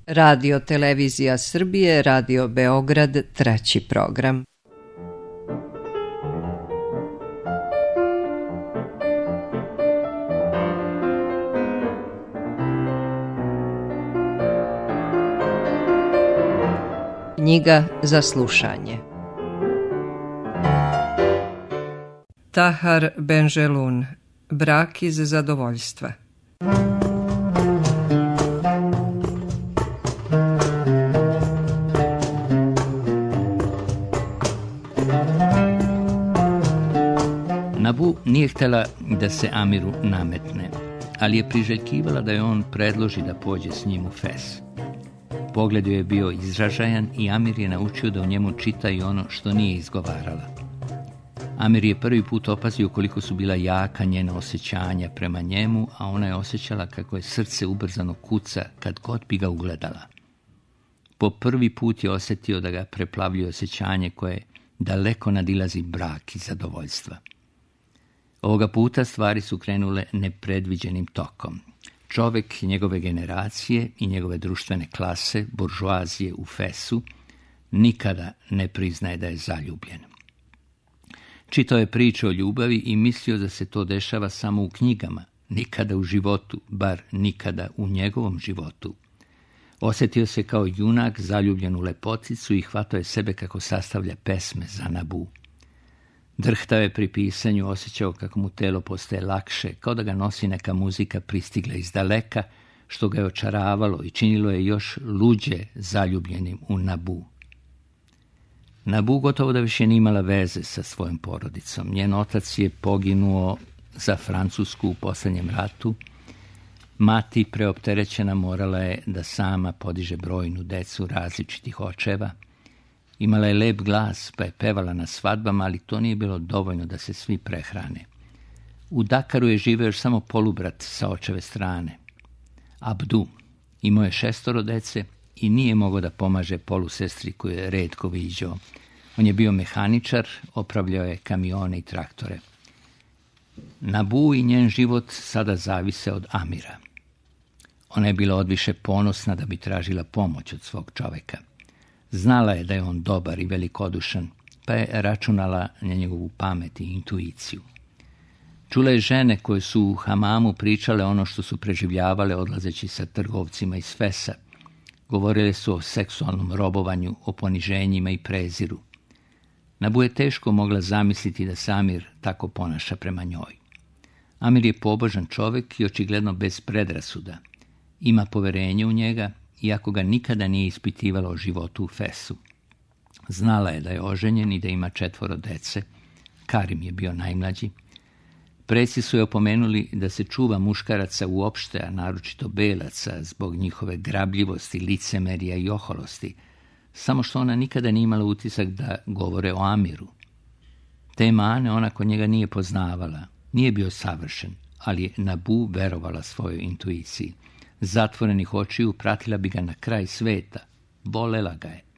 Radio Televizija Srbije, Radio Beograd, 3. program. Knjiga za slušanje. Tahar Benjelun, Brak iz zadovoljstva. Nabu nije htjela da se Amiru nametne, ali je priželjkivala da je on predloži da pođe s njim u Fes. Pogled joj je bio izražajan i Amir je naučio da u njemu čita i ono što nije izgovarala. Amir je prvi put opazio koliko su bila jaka njena osjećanja prema njemu, a ona je osjećala kako je srce ubrzano kuca kad god bi ga ugledala. Po prvi put je osjetio da ga preplavljuje osjećanje koje daleko nadilazi brak i zadovoljstva. Ovoga puta stvari su krenule nepredviđenim tokom. Čovjek njegove generacije i njegove društvene klase, buržoazije u Fesu, nikada ne priznaje da je zaljubljen. Čitao je priče o ljubavi i mislio da se to dešava samo u knjigama, nikada u životu, bar nikada u njegovom životu. Osjetio se kao junak zaljubljen u lepoticu i hvatao je sebe kako sastavlja pesme za Nabu. Drhtao je pri pisanju, osjećao kako mu telo postaje lakše, kao da ga nosi neka muzika pristigla iz daleka, što ga je očaravalo i činilo je još luđe zaljubljenim u Nabu. Nabu gotovo da više nije imala veze sa svojom porodicom. Njen otac je poginuo za Francusku u posljednjem ratu. Mati, preopterećena, morala je da sama podiže brojnu decu različitih očeva. Imala je lep glas, pa je pevala na svadbama, ali to nije bilo dovoljno da se svi prehrane. U Dakaru je živeo još samo polubrat sa očeve strane. Abdu imao je 6 dece i nije mogao da pomaže polusestri koju je retko viđao. On je bio mehaničar, opravljao je kamione i traktore. Nabu i njen život sada zavise od Amira. Ona je bila odviše ponosna da bi tražila pomoć od svog čoveka. Znala je da je on dobar i velikodušan, pa je računala na njegovu pamet i intuiciju. Čula je žene koje su u hamamu pričale ono što su preživljavale odlazeći sa trgovcima iz Fesa. Govorile su o seksualnom robovanju, o poniženjima i preziru. Nabu je teško mogla zamisliti da se Amir tako ponaša prema njoj. Amir je pobožan čovjek i očigledno bez predrasuda. Ima poverenje u njega, iako ga nikada nije ispitivala o životu u Fesu. Znala je da je oženjen i da ima 4 dece. Karim je bio najmlađi. Preci su je opomenuli da se čuva muškaraca uopšte, a naročito belaca, zbog njihove grabljivosti, licemerija i oholosti, samo što ona nikada nije imala utisak da govore o Amiru. Te mane ona kod njega nije poznavala, nije bio savršen, ali je Nabu verovala svojoj intuiciji. Zatvorenih očiju pratila bi ga na kraj sveta, volela ga je.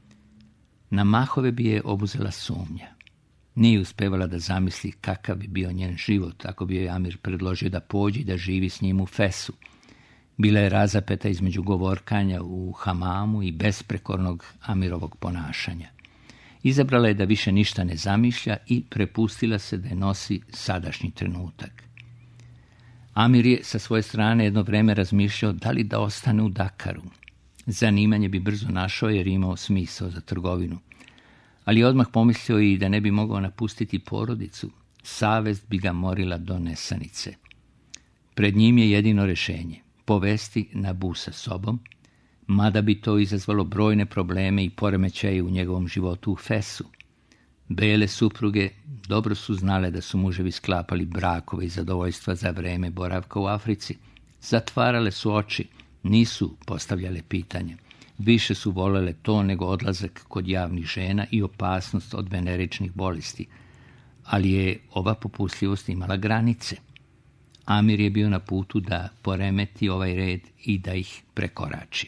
Na mahove bi je obuzela sumnja. Nije uspevala da zamisli kakav bi bio njen život ako bi joj Amir predložio da pođe i da živi s njim u Fesu. Bila je razapeta između govorkanja u hamamu i besprekornog Amirovog ponašanja. Izabrala je da više ništa ne zamišlja i prepustila se da je nosi sadašnji trenutak. Amir je sa svoje strane jedno vreme razmišljao da li da ostane u Dakaru. Zanimanje bi brzo našao jer imao smisao za trgovinu. Ali odmah pomislio i da ne bi mogao napustiti porodicu. Savest bi ga morila do nesanice. Pred njim je jedino rješenje. Povesti Nabu sa sobom, mada bi to izazvalo brojne probleme i poremećaje u njegovom životu u Fesu. Bele supruge dobro su znale da su muževi sklapali brakove i zadovoljstva za vreme boravka u Africi. Zatvarale su oči, nisu postavljale pitanje. Više su volele to nego odlazak kod javnih žena i opasnost od veneričnih bolesti. Ali je ova popustljivost imala granice. Amir je bio na putu da poremeti ovaj red i da ih prekorači.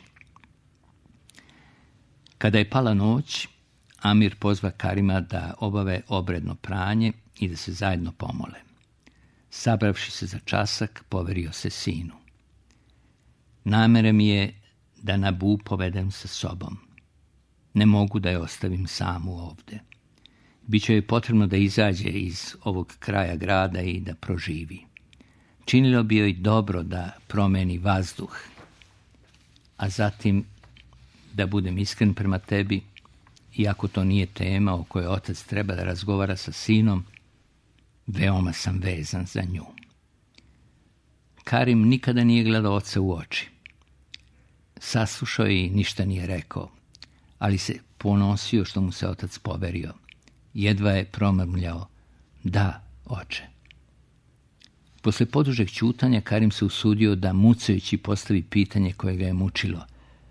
Kada je pala noć, Amir pozva Karima da obave obredno pranje i da se zajedno pomole. Sabravši se za časak, poverio se sinu. Namera mi je da Nabu povedem sa sobom. Ne mogu da je ostavim samu ovde. Biće joj potrebno da izađe iz ovog kraja grada i da proživi. Činilo bi joj dobro da promeni vazduh, a zatim, da budem iskren prema tebi, iako to nije tema o kojoj otac treba da razgovara sa sinom, veoma sam vezan za nju. Karim nikada nije gledao oca u oči. Saslušao i ništa nije rekao, ali se ponosio što mu se otac poverio. Jedva je promrmljao: da, oče. Posle podužeg ćutanja Karim se usudio da mucajući postavi pitanje koje ga je mučilo.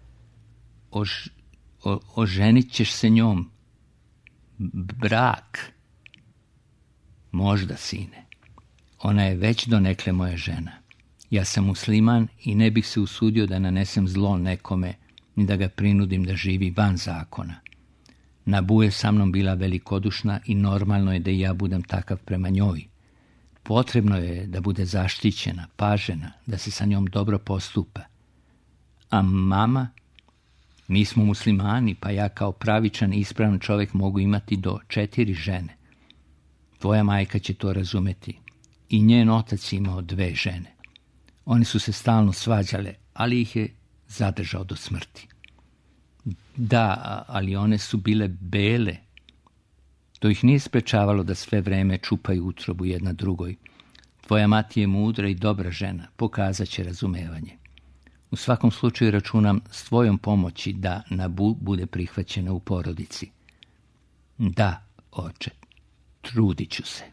Oženit ćeš se njom? Brak? Možda, sine. Ona je već donekle moja žena. Ja sam musliman i ne bih se usudio da nanesem zlo nekome, ni da ga prinudim da živi van zakona. Nabu je sa mnom bila velikodušna i normalno je da i ja budem takav prema njoj. Potrebno je da bude zaštićena, pažena, da se sa njom dobro postupa. A mama? Mi smo muslimani, pa ja kao pravičan i ispravan čovjek mogu imati do 4 žene. Tvoja majka će to razumeti. I njen otac je imao 2 žene. Oni su se stalno svađale, ali ih je zadržao do smrti. Da, ali one su bile bele. To ih nije sprečavalo da sve vreme čupaju utrobu jedna drugoj. Tvoja mati je mudra i dobra žena, pokazat će razumevanje. U svakom slučaju računam s tvojom pomoći da Nabu bude prihvaćena u porodici. Da, oče, trudit ću se.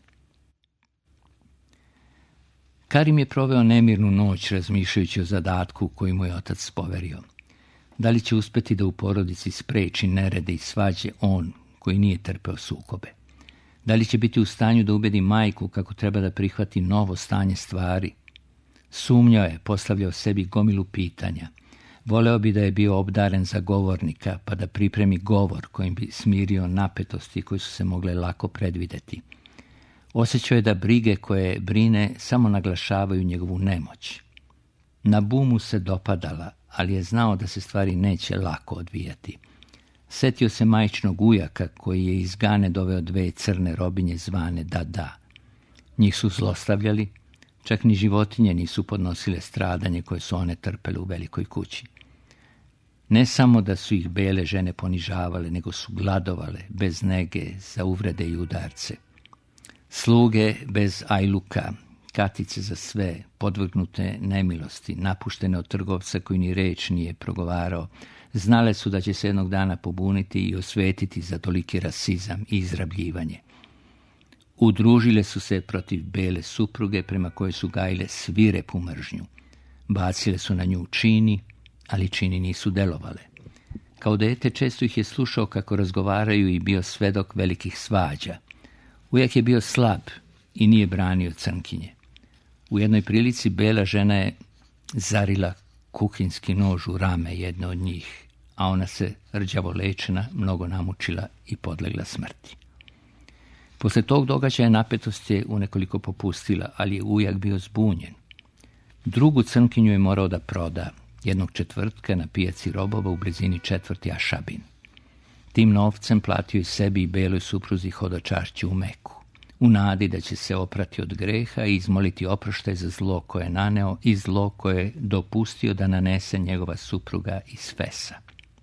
Karim je proveo nemirnu noć razmišljajući o zadatku koji mu je otac poverio. Da li će uspeti da u porodici spreči nerede i svađe on, koji nije trpeo sukobe? Da li će biti u stanju da ubedi majku kako treba da prihvati novo stanje stvari? Sumnjao je, postavljao sebi gomilu pitanja. Voleo bi da je bio obdaren za govornika, pa da pripremi govor kojim bi smirio napetosti koje su se mogle lako predvideti. Osjećao je da brige koje brine samo naglašavaju njegovu nemoć. Nabu mu se dopadala, ali je znao da se stvari neće lako odvijati. Setio se majčinog ujaka koji je iz Gane doveo 2 crne robinje zvane Da. Njih su zlostavljali, čak ni životinje nisu podnosile stradanje koje su one trpele u velikoj kući. Ne samo da su ih bele žene ponižavale, nego su gladovale, bez nege, za uvrede i udarce. Sluge bez ajluka, katice za sve, podvrgnute nemilosti, napuštene od trgovca koji ni reč nije progovarao, znale su da će se jednog dana pobuniti i osvetiti za toliki rasizam i izrabljivanje. Udružile su se protiv bele supruge prema kojoj su gajile svirepu mržnju. Bacile su na nju čini, ali čini nisu delovale. Kao dete često ih je slušao kako razgovaraju i bio svedok velikih svađa. Ujak je bio slab i nije branio crnkinje. U jednoj prilici bela žena je zarila kuhinski nož u rame jedne od njih, a ona se rđavo lečena mnogo namučila i podlegla smrti. Posle tog događaja napetost je unekoliko popustila, ali je ujak bio zbunjen. Drugu crnkinju je morao da proda jednog četvrtka na pijaci robova u blizini četvrti Ašabin. Tim novcem platio i sebi i beloj supruzi hodočašću u Meku, u nadi da će se oprati od greha i izmoliti oproštaj za zlo koje je naneo i zlo koje je dopustio da nanese njegova supruga iz Fesa.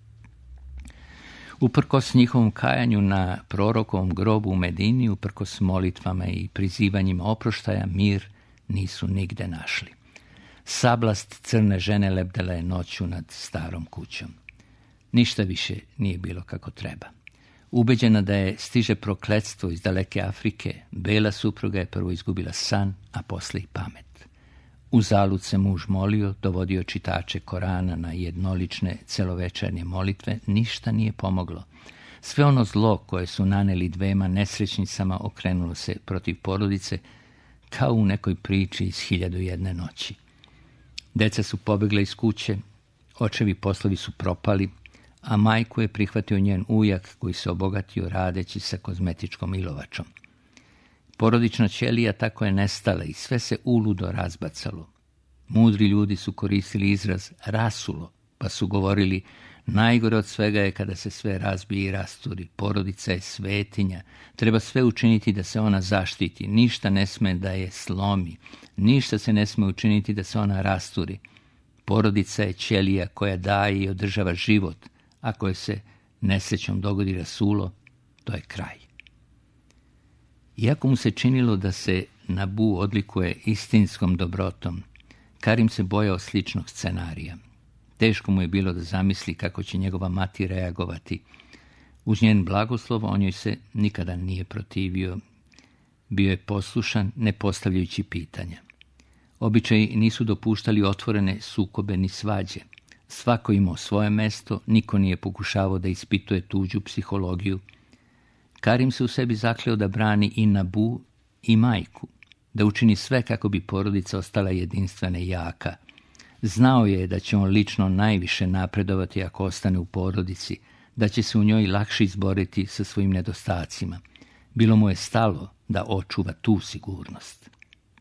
Uprkos njihovom kajanju na prorokovom grobu u Medini, uprkos molitvama i prizivanjima oproštaja, mir nisu nigde našli. Sablast crne žene lebdela je noću nad starom kućom. Ništa više nije bilo kako treba. Ubeđena da je stiže prokletstvo iz daleke Afrike, bela supruga je prvo izgubila san, a posle i pamet. Uzalud se muž molio, dovodio čitače Korana na jednolične celovečernje molitve, ništa nije pomoglo. Sve ono zlo koje su naneli 2 nesrećnicama okrenulo se protiv porodice kao u nekoj priči iz 1001 noći. Deca su pobegla iz kuće, očevi poslovi su propali, a majku je prihvatio njen ujak koji se obogatio radeći sa kozmetičkom ilovačom. Porodična ćelija tako je nestala i sve se uludo razbacalo. Mudri ljudi su koristili izraz rasulo Pa su govorili, najgore od svega je kada se sve razbije i rasturi. Porodica je svetinja. Treba sve učiniti da se ona zaštiti. Ništa ne sme da je slomi. Ništa se ne sme učiniti da se ona rasturi. Porodica je ćelija koja daje i održava život. Ako je se nesrećom dogodi rasulo, to je kraj. Iako mu se činilo da se Nabu odlikuje istinskom dobrotom, Karim se bojao sličnog scenarija. Teško mu je bilo da zamisli kako će njegova mati reagovati. Uz njen blagoslov on joj se nikada nije protivio. Bio je poslušan, ne postavljajući pitanja. Običaji nisu dopuštali otvorene sukobe ni svađe. Svako imao svoje mesto, niko nije pokušavao da ispituje tuđu psihologiju. Karim se u sebi zakleo da brani i Nabu i majku, da učini sve kako bi porodica ostala jedinstvena i jaka. Znao je da će on lično najviše napredovati ako ostane u porodici, da će se u njoj lakše izboriti sa svojim nedostacima. Bilo mu je stalo da očuva tu sigurnost.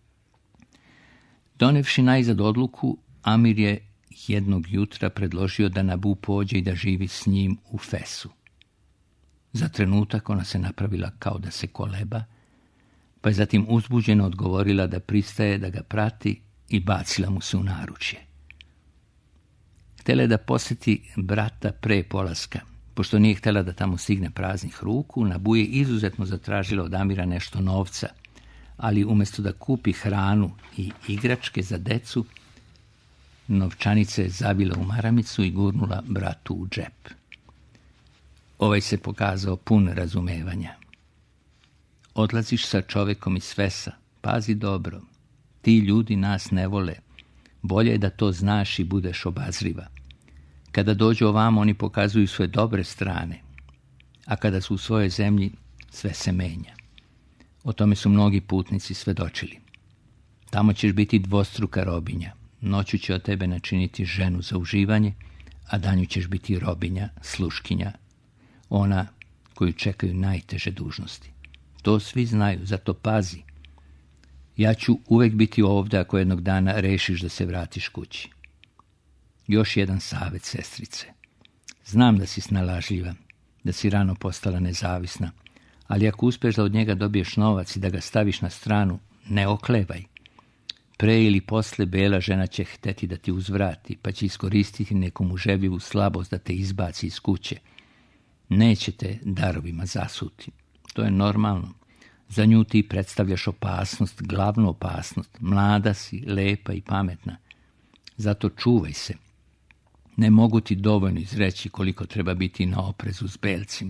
Donevši najzad odluku, Amir je jednog jutra predložio da Nabu pođe i da živi s njim u Fesu. Za trenutak ona se napravila kao da se koleba, pa je zatim uzbuđeno odgovorila da pristaje da ga prati i bacila mu se u naručje. Htjela je da posjeti brata pre polaska. Pošto nije htjela da tamo stigne praznih ruku, Nabu je izuzetno zatražila od Amira nešto novca, ali umjesto da kupi hranu i igračke za decu, novčanice je zavila u maramicu i gurnula bratu u džep. Ovaj se pokazao pun razumevanja. Odlaziš sa čovekom iz Fesa, pazi dobro. Ti ljudi nas ne vole. Bolje je da to znaš i budeš obazriva. Kada dođu ovamo, oni pokazuju svoje dobre strane, a kada su u svojoj zemlji, sve se menja. O tome su mnogi putnici svedočili. Tamo ćeš biti dvostruka robinja. Noću će od tebe načiniti ženu za uživanje, a danju ćeš biti robinja, sluškinja, ona koju čekaju najteže dužnosti. To svi znaju, zato pazi. Ja ću uvek biti ovdje ako jednog dana rešiš da se vratiš kući. Još jedan savjet, sestrice. Znam da si snalažljiva, da si rano postala nezavisna, ali ako uspeš da od njega dobiješ novac i da ga staviš na stranu, ne oklevaj. Pre ili posle bela žena će hteti da ti uzvrati, pa će iskoristiti neku muževljivu slabost da te izbaci iz kuće. Neće te darovima zasuti. To je normalno. Za nju ti predstavljaš opasnost, glavnu opasnost. Mlada si, lepa i pametna. Zato čuvaj se. Ne mogu ti dovoljno izreći koliko treba biti na oprezu s belcima.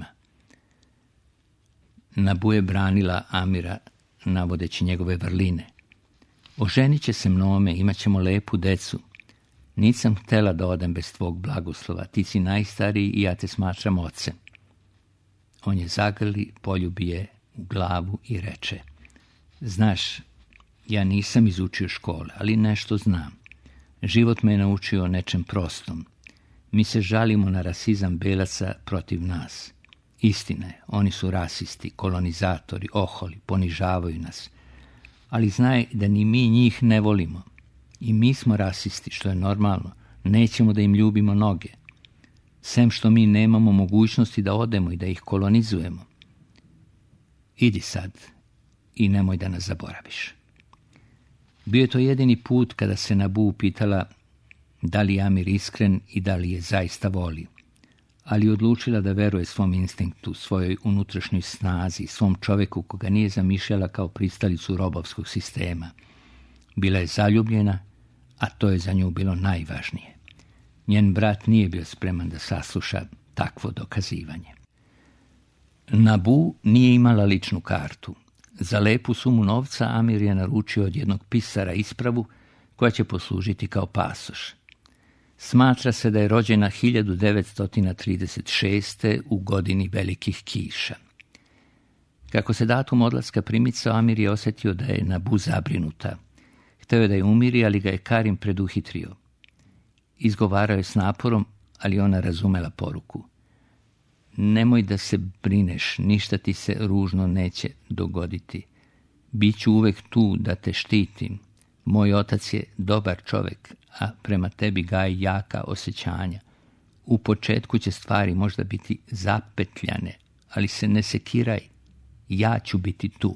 Nabu je branila Amira, navodeći njegove vrline. Oženit će se mnome, imat ćemo lepu decu. Nisam htjela da odem bez tvog blagoslova. Ti si najstariji i ja te smatram ocem. On je zagrli, poljubi je u glavu i reče: Znaš, ja nisam izučio škole, ali nešto znam. Život me je naučio nečem prostom. Mi se žalimo na rasizam belaca protiv nas. Istina je, oni su rasisti, kolonizatori, oholi, ponižavaju nas. Ali znaj da ni mi njih ne volimo. I mi smo rasisti, što je normalno. Nećemo da im ljubimo noge. Sem što mi nemamo mogućnosti da odemo i da ih kolonizujemo. Idi sad i nemoj da nas zaboraviš. Bio je to jedini put kada se Nabu pitala da li je Amir iskren i da li je zaista voli. Ali odlučila da veruje svom instinktu, svojoj unutrašnjoj snazi, svom čoveku koga nije zamišljala kao pristalicu robovskog sistema. Bila je zaljubljena, a to je za nju bilo najvažnije. Njen brat nije bio spreman da sasluša takvo dokazivanje. Nabu nije imala ličnu kartu. Za lepu sumu novca Amir je naručio od jednog pisara ispravu koja će poslužiti kao pasoš. Smatra se da je rođena 1936. u godini velikih kiša. Kako se datum odlaska primicao, Amir je osjetio da je Nabu zabrinuta. Hteo je da je umiri, ali ga je Karim preduhitrio. Izgovarao je s naporom, ali ona razumela poruku. Nemoj da se brineš, ništa ti se ružno neće dogoditi. Biću uvek tu da te štitim. Moj otac je dobar čovjek, a prema tebi gaji jaka osjećanja. U početku će stvari možda biti zapetljane, ali se ne sekiraj, ja ću biti tu.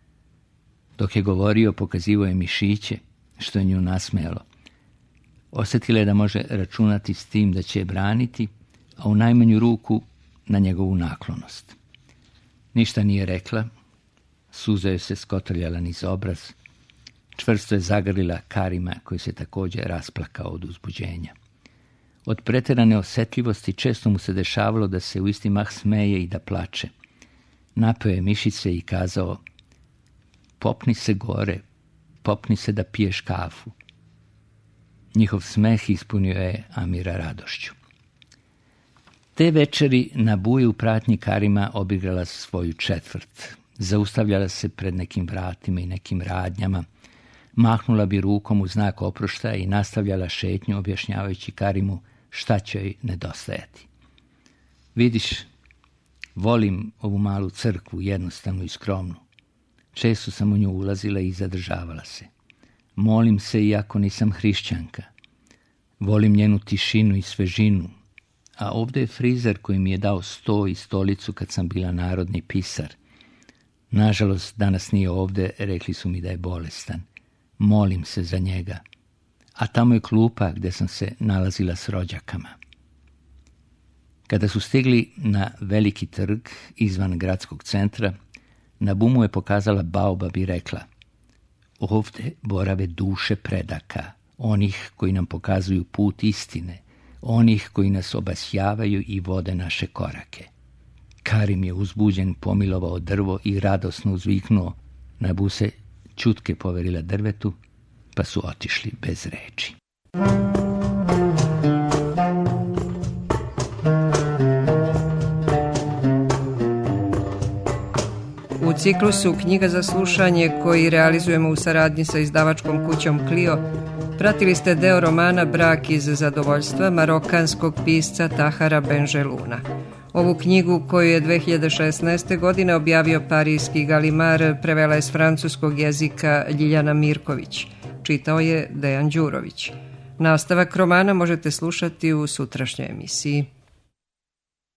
Dok je govorio, pokazivao je mišiće, što je nju nasmejalo. Osjetila je da može računati s tim da će je braniti, a u najmanju ruku na njegovu naklonost. Ništa nije rekla, suza joj se skotrljala niz obraz, čvrsto je zagrlila Karima koji se također rasplakao od uzbuđenja. Od pretjerane osjetljivosti često mu se dešavalo da se u isti mah smeje i da plače. Napeo je mišiće i kazao: popni se gore, popni se da piješ kafu. Njihov smeh ispunio je Amira radošću. Te večeri na buji u pratnji Karima obigrala svoju četvrt. Zaustavljala se pred nekim vratima i nekim radnjama. Mahnula bi rukom u znak oproštaja i nastavljala šetnju objašnjavajući Karimu šta će joj nedostajati. Vidiš, volim ovu malu crkvu, jednostavnu i skromnu. Često sam u nju ulazila i zadržavala se. Molim se iako nisam hrišćanka. Volim njenu tišinu i svežinu. A ovdje je frizer koji mi je dao sto i stolicu kad sam bila narodni pisar. Nažalost, danas nije ovdje, rekli su mi da je bolestan. Molim se za njega. A tamo je klupa gdje sam se nalazila s rođakama. Kada su stigli na veliki trg izvan gradskog centra, na bumu je pokazala baobab i rekla: ovdje borave duše predaka, onih koji nam pokazuju put istine, onih koji nas obasjavaju i vode naše korake. Karim je uzbuđen pomilovao drvo i radosno uzviknuo. Nabu se čutke poverila drvetu, pa su otišli bez reči. U ciklusu Knjiga za slušanje, koji realizujemo u saradnji sa izdavačkom kućom Clio, pratili ste deo romana Brak iz zadovoljstva marokanskog pisca Tahara Benjeluna. Ovu knjigu, koju je 2016. godine objavio parijski Galimar, prevela je s francuskog jezika Ljiljana Mirković. Čitao je Dejan Đurović. Nastavak romana možete slušati u sutrašnjoj emisiji.